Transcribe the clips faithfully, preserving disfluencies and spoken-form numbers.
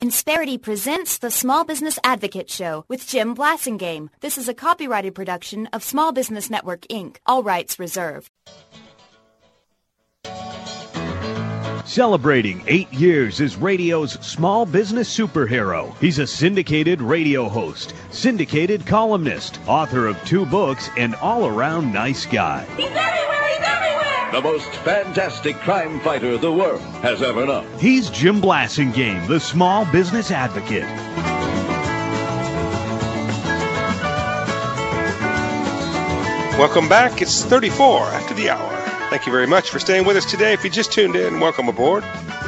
Insperity presents the Small Business Advocate Show with Jim Blasingame. This is a copyrighted production of Small Business Network, Incorporated. All rights reserved. Celebrating eight years as radio's small business superhero. He's a syndicated radio host, syndicated columnist, author of two books, and all-around nice guy. He's everywhere! He's everywhere! The most fantastic crime fighter the world has ever known. He's Jim Blasingame, the small business advocate. Welcome back. It's thirty-four after the hour. Thank you very much for staying with us today. If you just tuned in, welcome aboard.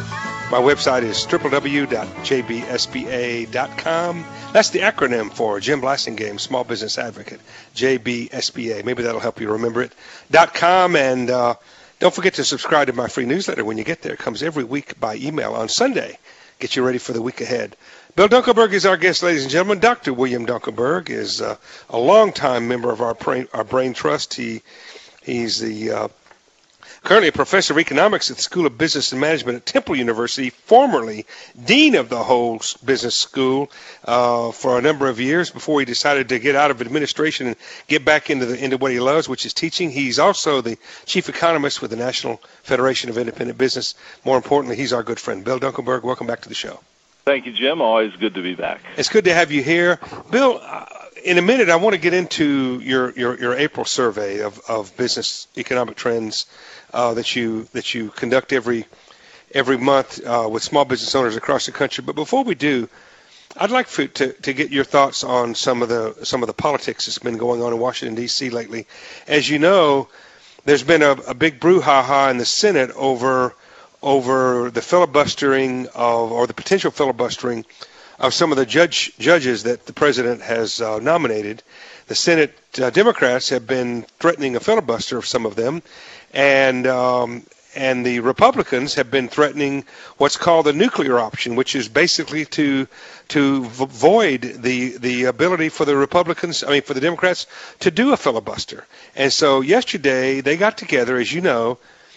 My website is w w w dot j b s b a dot com. That's the acronym for Jim Blasingame, Small Business Advocate, J B S B A. Maybe that'll help you remember it. .com, and uh, don't forget to subscribe to my free newsletter when you get there. It comes every week by email on Sunday. Get you ready for the week ahead. Bill Dunkelberg is our guest, ladies and gentlemen. Doctor William Dunkelberg is uh, a longtime member of our brain, our brain trust. He He's the uh, currently a professor of economics at the School of Business and Management at Temple University, formerly dean of the whole business school uh, for a number of years before he decided to get out of administration and get back into the into what he loves, which is teaching. He's also the chief economist with the National Federation of Independent Business. More importantly, he's our good friend. Bill Dunkelberg, welcome back to the show. Thank you, Jim. Always good to be back. It's good to have you here. Bill, uh, in a minute, I want to get into your, your, your April survey of, of business economic trends uh, that you that you conduct every every month uh, with small business owners across the country. But before we do, I'd like for, to to get your thoughts on some of the some of the politics that's been going on in Washington D C lately. As you know, there's been a, a big brouhaha in the Senate over over the filibustering of or the potential filibustering of some of the judge judges that the president has uh, nominated. The Senate uh, Democrats have been threatening a filibuster of some of them, and um, and the Republicans have been threatening what's called the nuclear option, which is basically to to void the the ability for the Republicans, I mean for the Democrats, to do a filibuster. And so yesterday they got together, as you know,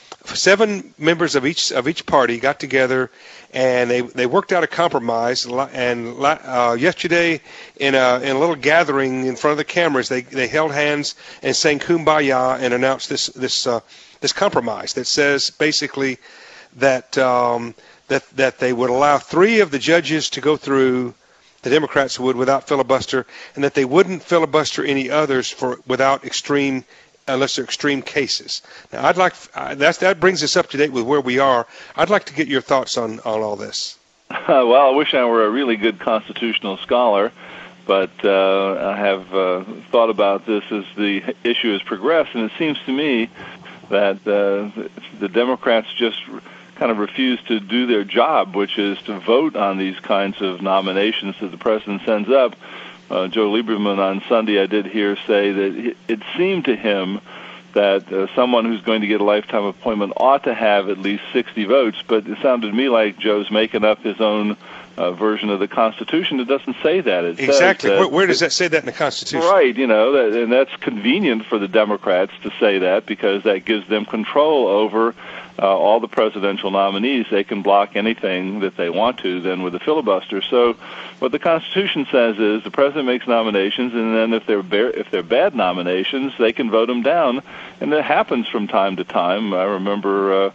seven members of each of each party got together, and they, they worked out a compromise. And uh, yesterday, in a in a little gathering in front of the cameras, they they held hands and sang "Kumbaya" and announced this this uh, this compromise that says basically that um, that that they would allow three of the judges to go through. The Democrats would without filibuster, and that they wouldn't filibuster any others for without extreme. Unless they're extreme cases. Now, I'd like uh, that's, that brings us up to date with where we are. I'd like to get your thoughts on, on all this. Uh, well, I wish I were a really good constitutional scholar, but uh, I have uh, thought about this as the issue has progressed, and it seems to me that uh, the Democrats just kind of refuse to do their job, which is to vote on these kinds of nominations that the president sends up. Uh, Joe Lieberman on Sunday, I did hear say that it seemed to him that uh, someone who's going to get a lifetime appointment ought to have at least sixty votes, but it sounded to me like Joe's making up his own uh, version of the Constitution. It doesn't say that. It exactly. Says, uh, where, where does that say that in the Constitution? Right, you know, that, and that's convenient for the Democrats to say that because that gives them control over Uh, all the presidential nominees. They can block anything that they want to then with a filibuster. So what the Constitution says is the president makes nominations, and then if they're ba- if they're bad nominations, they can vote them down. And that happens from time to time. I remember uh,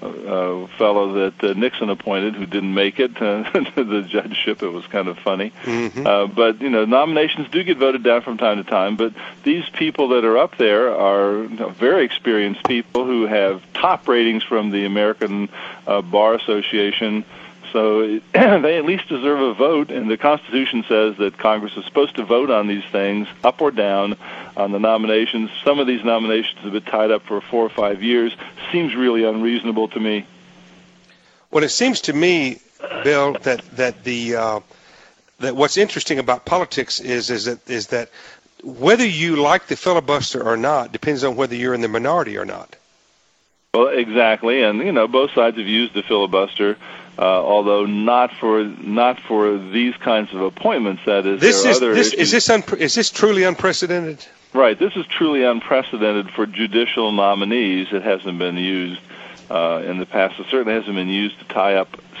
a fellow that uh, Nixon appointed who didn't make it uh, to the judgeship. It was kind of funny. Mm-hmm. Uh, but, you know, nominations do get voted down from time to time. But these people that are up there are you know, very experienced people who have top ratings from the American uh, Bar Association. So they at least deserve a vote, and the Constitution says that Congress is supposed to vote on these things, up or down, on the nominations. Some of these nominations have been tied up for four or five years. Seems really unreasonable to me. Well, it seems to me, Bill, that that the uh, that what's interesting about politics is is that is that whether you like the filibuster or not depends on whether you're in the minority or not. Well, exactly, and you know both sides have used the filibuster. Uh, although not for not for these kinds of appointments. That is, this there are is other this issues. is this un- is this truly unprecedented? Right. This is truly unprecedented for judicial nominees. It hasn't been used uh, in the past. It certainly hasn't been used to tie up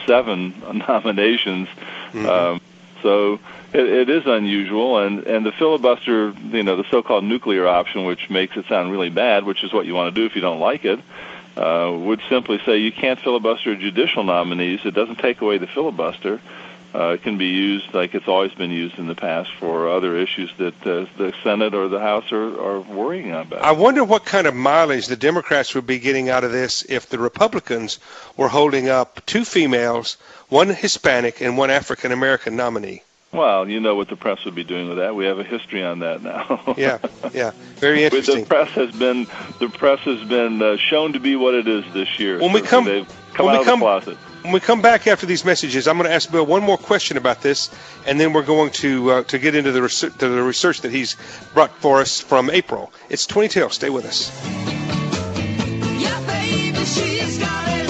seven nominations. Mm-hmm. Um, so it, it is unusual, and, and the filibuster, you know, the so-called nuclear option, which makes it sound really bad, which is what you want to do if you don't like it, uh, would simply say you can't filibuster judicial nominees. It doesn't take away the filibuster. Uh, it can be used like it's always been used in the past for other issues that uh, the Senate or the House are, are worrying about. I wonder what kind of mileage the Democrats would be getting out of this if the Republicans were holding up two females, one Hispanic, and one African-American nominee. Well, you know what the press would be doing with that. We have a history on that now. yeah, yeah, very interesting. The press has been the press has been uh, shown to be what it is this year. When we come, They've come when out we come, of the closet. When we come back after these messages, I'm going to ask Bill one more question about this, and then we're going to uh, to get into the research, to the research that he's brought for us from April. It's twenty till. Stay with us. Yeah, baby, she's got it.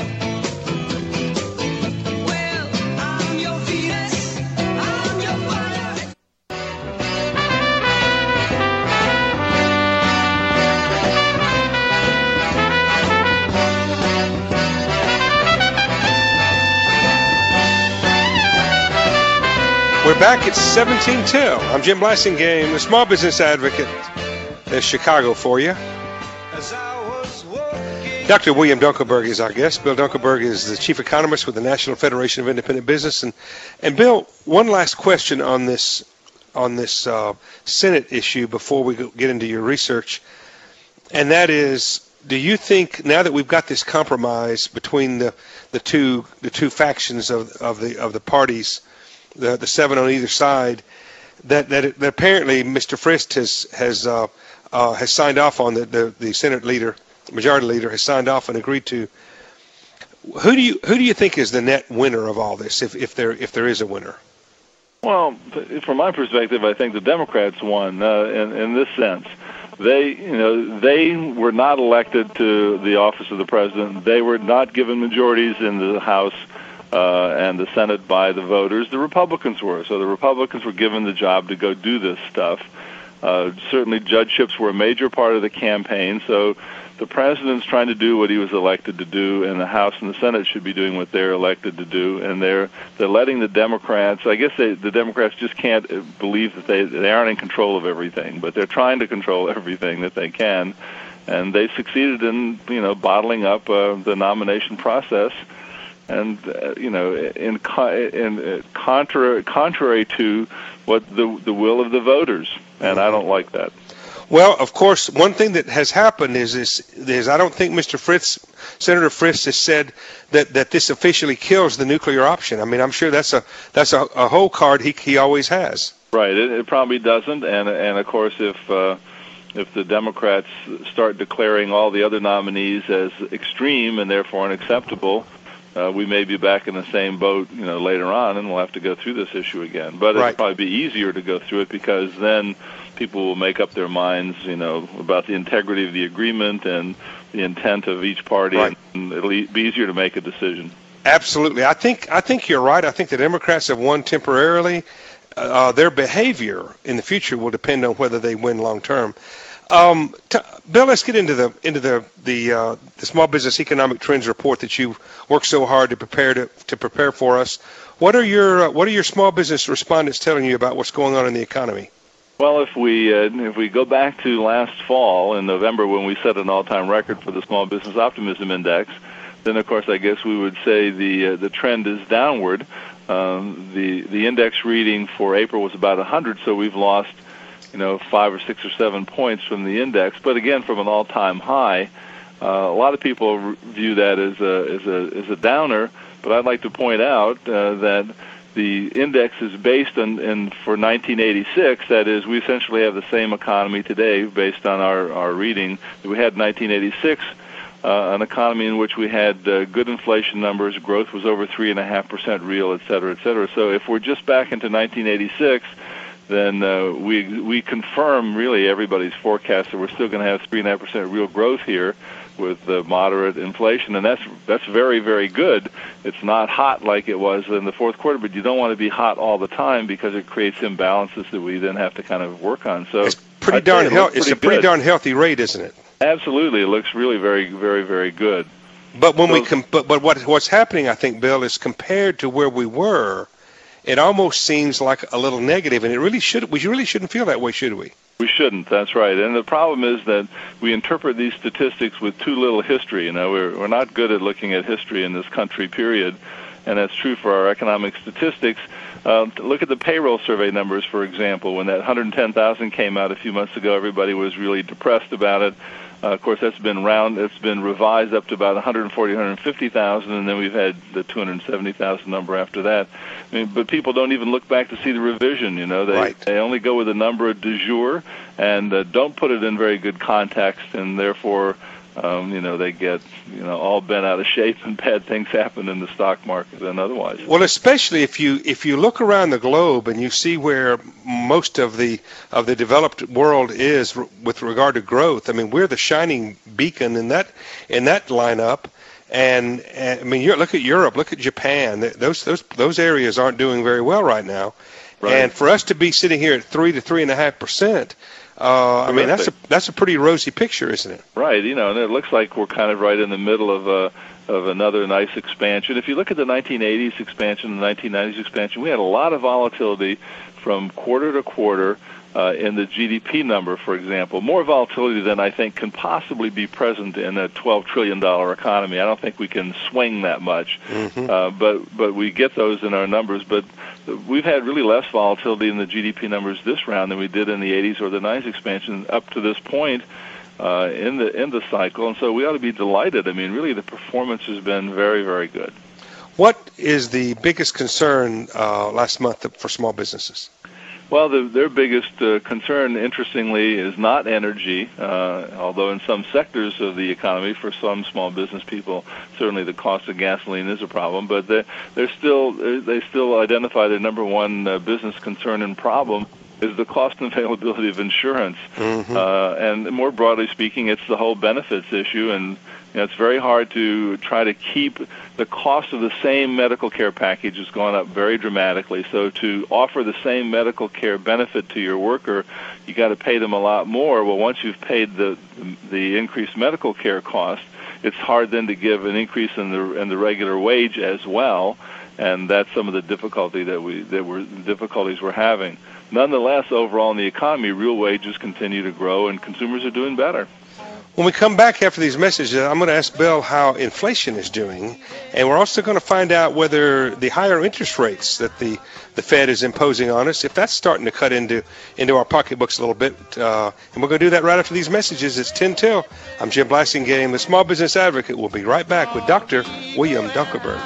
Well, I'm your Venus, I'm your fire. We're back at seventeen till. I'm Jim Blasingame, the small business advocate in Chicago for you. Doctor William Dunkelberg is our guest. Bill Dunkelberg is the chief economist with the National Federation of Independent Business. And, and Bill, one last question on this on this uh, Senate issue before we get into your research, and that is, do you think now that we've got this compromise between the, the two the two factions of of the of the parties, the the seven on either side, that that, it, that apparently Mister Frist has has uh, uh, has signed off on, the, the the Senate leader, majority leader has signed off and agreed to. Who do you who do you think is the net winner of all this, if if there if there is a winner? Well, from my perspective, I think the Democrats won uh, in in this sense. They, you know, they were not elected to the office of the president. They were not given majorities in the House uh, and the Senate by the voters. The Republicans were. So the Republicans were given the job to go do this stuff. Uh, certainly judgeships were a major part of the campaign. So the president's trying to do what he was elected to do, and the House and the Senate should be doing what they're elected to do. And they're they're letting the Democrats. I guess they, the Democrats just can't believe that they they aren't in control of everything, but they're trying to control everything that they can, and they succeeded in you know bottling up uh, the nomination process. And uh, you know, in in uh, contrary contrary to what the the will of the voters, and I don't like that. Well, of course, one thing that has happened is, is, is I don't think Mister Frist, Senator Frist, has said that, that this officially kills the nuclear option. I mean, I'm sure that's a that's a, a whole card he he always has. Right. It, it probably doesn't. And and of course, if uh, if the Democrats start declaring all the other nominees as extreme and therefore unacceptable, uh, we may be back in the same boat, you know, later on, and we'll have to go through this issue again. But right. It'll probably be easier to go through it because then people will make up their minds, you know, about the integrity of the agreement and the intent of each party, right. and it'll be easier to make a decision. Absolutely. I think I think you're right. I think the Democrats have won temporarily. Uh, their behavior in the future will depend on whether they win long term. Um, t- Bill, let's get into the into the the, uh, the Small Business Economic Trends report that you worked so hard to prepare to, to prepare for us. What are your uh, what are your small business respondents telling you about what's going on in the economy? Well, if we uh, if we go back to last fall in November when we set an all-time record for the Small Business Optimism Index, then of course I guess we would say the uh, the trend is downward. Um, the the index reading for April was about one hundred, so we've lost you know five or six or seven points from the index. But again, from an all-time high, uh, a lot of people re- view that as a as a as a downer. But I'd like to point out uh, that the index is based on, and for nineteen eighty-six, that is, we essentially have the same economy today based on our, our reading that we had in nineteen eighty-six, uh, an economy in which we had uh, good inflation numbers, growth was over three point five percent real, et cetera, et cetera. So if we're just back into nineteen eighty-six, then uh, we we confirm really everybody's forecast that we're still going to have three point five percent real growth here with uh, moderate inflation, and that's that's very, very good. It's not hot like it was in the fourth quarter, but you don't want to be hot all the time because it creates imbalances that we then have to kind of work on. So it's pretty darn healthy. It's a pretty good. darn healthy rate, isn't it? Absolutely, it looks really very, very, very good. But when So- we com- but but what what's happening, I think, Bill, is compared to where we were, it almost seems like a little negative, and it really should. We really shouldn't feel that way, should we? We shouldn't. That's right. And the problem is that we interpret these statistics with too little history. You know, we're we're not good at looking at history in this country, period. And that's true for our economic statistics. Uh, look at the payroll survey numbers, for example. When that one hundred ten thousand came out a few months ago, everybody was really depressed about it. Uh, of course, that's been round. It's been revised up to about one hundred forty, one hundred fifty thousand, and then we've had the two hundred seventy thousand number after that. I mean, but people don't even look back to see the revision. You know, they Right. they only go with the number du jour and uh, don't put it in very good context, and therefore, um, you know, they get you know all bent out of shape, and bad things happen in the stock market and otherwise. Well, especially if you if you look around the globe and you see where most of the of the developed world is r- with regard to growth. I mean, we're the shining beacon in that in that lineup. And, and I mean, you look at Europe, look at Japan. Th- Those those those areas aren't doing very well right now. Right. And for us to be sitting here at three to three and a half percent, uh, I mean, that's a that's a pretty rosy picture, isn't it? Right, you know, and it looks like we're kind of right in the middle of a of another nice expansion. If you look at the nineteen eighties expansion, the nineteen nineties expansion, we had a lot of volatility from quarter to quarter uh, in the G D P number, for example. More volatility than I think can possibly be present in a twelve trillion dollars economy. I don't think we can swing that much, Mm-hmm. uh, but but we get those in our numbers. But we've had really less volatility in the G D P numbers this round than we did in the eighties or the nineties expansion up to this point uh, in the in the cycle, and so we ought to be delighted. I mean, really, the performance has been very, very good. What is the biggest concern uh, last month for small businesses? Well, the, their biggest uh, concern, interestingly, is not energy, uh, although in some sectors of the economy, for some small business people, certainly the cost of gasoline is a problem. But they're, they're still they still identify their number one uh, business concern and problem is the cost and availability of insurance. Mm-hmm. Uh, and more broadly speaking, it's the whole benefits issue, and you know, it's very hard to try to keep the cost of the same medical care package has gone up very dramatically. So to offer the same medical care benefit to your worker, you got to pay them a lot more. Well, once you've paid the the increased medical care cost, it's hard then to give an increase in the in the regular wage as well, and that's some of the difficulty that we that we're difficulties we're having. Nonetheless, overall in the economy, real wages continue to grow, and consumers are doing better. When we come back after these messages, I'm going to ask Bill how inflation is doing, and we're also going to find out whether the higher interest rates that the, the Fed is imposing on us, if that's starting to cut into into our pocketbooks a little bit. Uh, and we're going to do that right after these messages. It's ten till. I'm Jim Blasingame, the Small Business Advocate. We'll be right back with Doctor William Dunkelberg.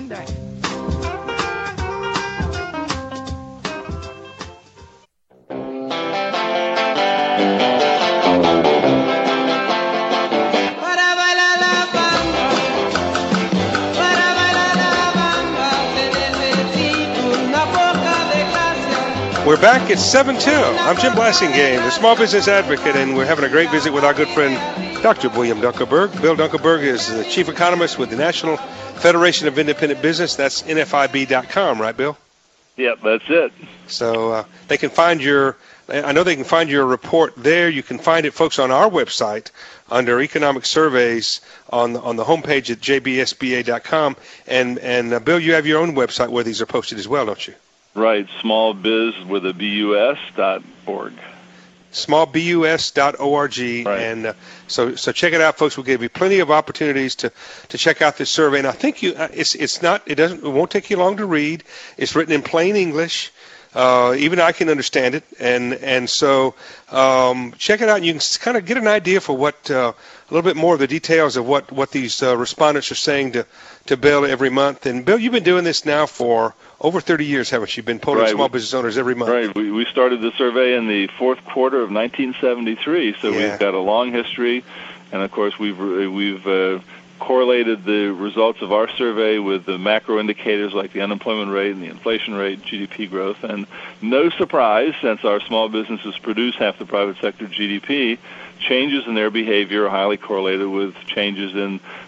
Para bailar la bamba, para bailar la bamba, se necesita una poca de gracia. We're back at seven till. I'm Jim Blasingame, the Small Business Advocate, and we're having a great visit with our good friend, Doctor William Dunkelberg. Bill Dunkelberg is the Chief Economist with the National Federation of Independent Business. That's N F I B dot com, right, Bill? Yep, that's it. So uh, they can find your, I know they can find your report there. You can find it, folks, on our website under Economic Surveys on on the homepage at J B S B A dot com. And, and uh, Bill, you have your own website where these are posted as well, don't you? Right, smallbiz with a B U S dot org. small bus dot org. Right. And uh, so so check it out, folks. We'll give you plenty of opportunities to, to check out this survey. And I think you uh, it's it's not it doesn't it won't take you long to read. It's written in plain English. Uh, even I can understand it, and and so um, check it out. And you can kind of get an idea for what uh, a little bit more of the details of what what these uh, respondents are saying to to Bill every month. And Bill, you've been doing this now for over thirty years, haven't you? Been polling Right. small business owners every month. Right. We, we started the survey in the fourth quarter of nineteen seventy-three, so Yeah. we've got a long history, and of course we've we've uh, correlated the results of our survey with the macro indicators like the unemployment rate and the inflation rate, G D P growth, and no surprise, since our small businesses produce half the private sector G D P, changes in their behavior are highly correlated with changes in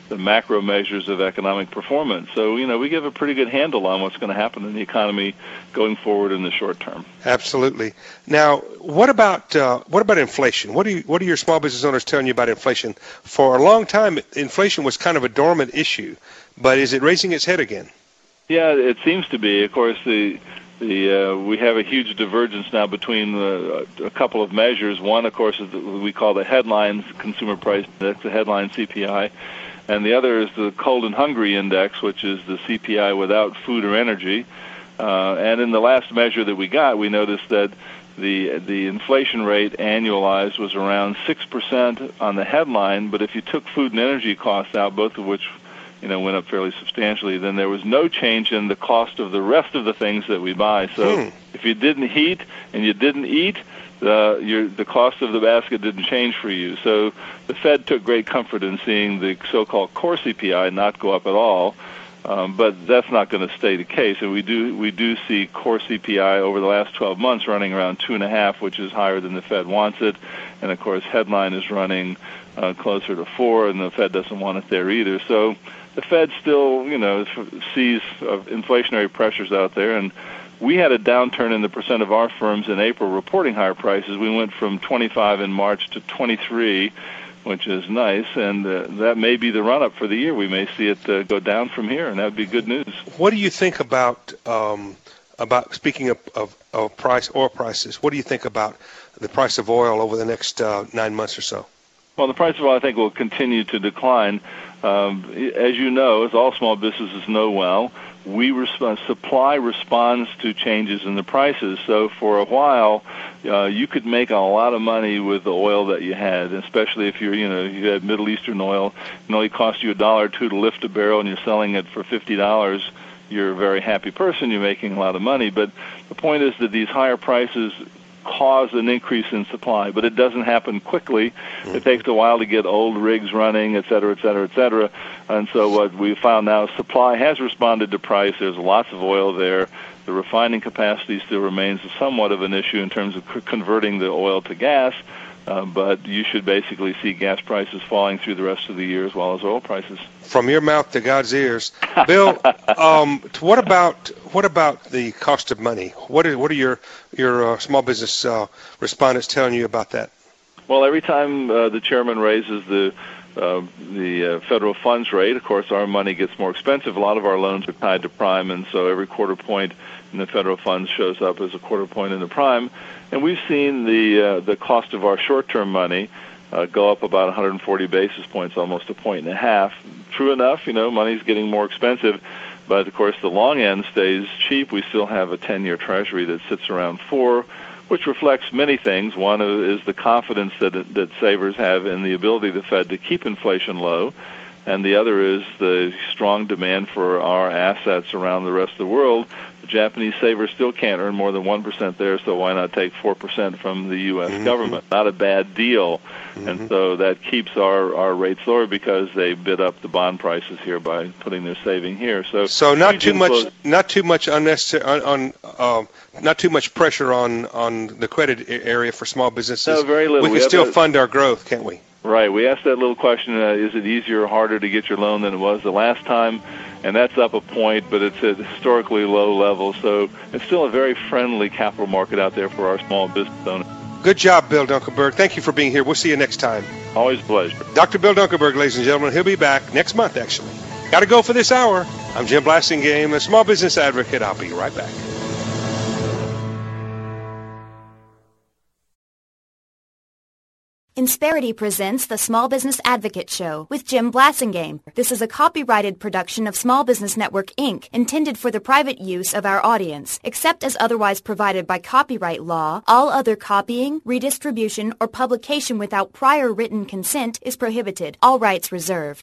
the macro measures of economic performance. So, you know, we give a pretty good handle on what's going to happen in the economy going forward in the short term. Absolutely. Now, what about uh, what about inflation? What do you, what are your small business owners telling you about inflation? For a long time, inflation was kind of a dormant issue, but is it raising its head again? Yeah, it seems to be. Of course, the the uh, we have a huge divergence now between uh, a couple of measures. One, of course, is what we call the headline consumer price index, the headline C P I. And the other is the cold and hungry index, which is the C P I without food or energy. Uh, and in the last measure that we got, we noticed that the the inflation rate annualized was around six percent on the headline, but if you took food and energy costs out, both of which you know went up fairly substantially, then there was no change in the cost of the rest of the things that we buy. So hmm. if you didn't heat and you didn't eat, The, your, the cost of the basket didn't change for you. So the Fed took great comfort in seeing the so-called core C P I not go up at all, um, but that's not going to stay the case. And we do we do see core C P I over the last twelve months running around two and a half, which is higher than the Fed wants it. And of course, headline is running uh, closer to four, and the Fed doesn't want it there either. So the Fed still, you know, sees uh, inflationary pressures out there, and we had a downturn in the percent of our firms in April reporting higher prices. We went from twenty-five in March to twenty-three, which is nice, and uh, that may be the run-up for the year. We may see it uh, go down from here, and that would be good news. What do you think about, um, about speaking of, of, of price, oil prices, what do you think about the price of oil over the next uh, nine months or so? Well, the price of oil, I think, will continue to decline. Um, as you know, as all small businesses know well, we respond, supply responds to changes in the prices. So for a while, uh, you could make a lot of money with the oil that you had, especially if you're, you know, you had Middle Eastern oil. It only cost you a dollar or two to lift a barrel, and you're selling it for fifty dollars. You're a very happy person. You're making a lot of money. But the point is that these higher prices cause an increase in supply, but it doesn't happen quickly. It takes a while to get old rigs running, et cetera, et cetera, et cetera. And so what we found now, supply has responded to price. There's lots of oil there. The refining capacity still remains somewhat of an issue in terms of c- converting the oil to gas, uh, but you should basically see gas prices falling through the rest of the year as well as oil prices. From your mouth to God's ears, Bill. um, what about what about the cost of money? What are what are your your uh, small business uh, respondents telling you about that? Well, every time uh, the chairman raises the uh, the uh, federal funds rate, of course, our money gets more expensive. A lot of our loans are tied to prime, and so every quarter point in the federal funds shows up as a quarter point in the prime. And we've seen the uh, the cost of our short-term money uh, go up about one hundred forty basis points, almost a point and a half. True enough, you know, money's getting more expensive, but of course the long end stays cheap. We still have a ten-year Treasury that sits around four, which reflects many things. One is the confidence that that savers have in the ability of the Fed to keep inflation low, and the other is the strong demand for our assets around the rest of the world. The Japanese savers still can't earn more than one percent there, so why not take four percent from the U S Mm-hmm. government? Not a bad deal. Mm-hmm. And so that keeps our, our rates lower because they bid up the bond prices here by putting their saving here. So, so not too much, influence. not too much unnecessary, on, on uh, not too much pressure on, on the credit area for small businesses. No, very little. We can we still a, fund our growth, can't we? Right. We asked that little question, uh, is it easier or harder to get your loan than it was the last time? And that's up a point, but it's at historically low levels. So it's still a very friendly capital market out there for our small business owners. Good job, Bill Dunkelberg. Thank you for being here. We'll see you next time. Always a pleasure. Doctor Bill Dunkelberg, ladies and gentlemen. He'll be back next month, actually. Got to go for this hour. I'm Jim Blasingame, a small business advocate. I'll be right back. Insperity presents the Small Business Advocate Show with Jim Blasingame. This is a copyrighted production of Small Business Network, Incorporated, intended for the private use of our audience. Except as otherwise provided by copyright law, all other copying, redistribution, or publication without prior written consent is prohibited. All rights reserved.